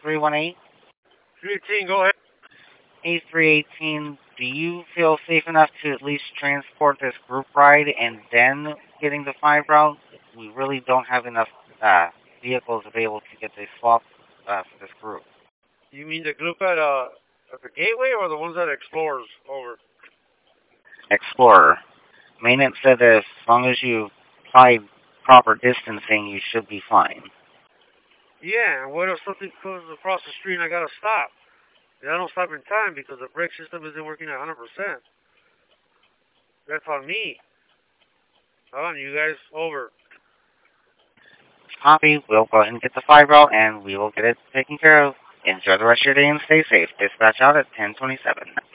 318? 318, go ahead. A318, do you feel safe enough to at least transport this group ride and then getting the 5 route? We really don't have enough vehicles available to get this swap for this group. You mean the group at the Gateway or the ones at Explorers? Over. Explorer. Maintenance said that as long as you apply proper distancing, you should be fine. Yeah, and what if something comes across the street and I gotta stop? And I don't stop in time because the brake system isn't working at 100%. That's on me. On you guys. Over. Copy. We'll go ahead and get the 5 route, and we will get it taken care of. Enjoy the rest of your day and stay safe. Dispatch out at 1027.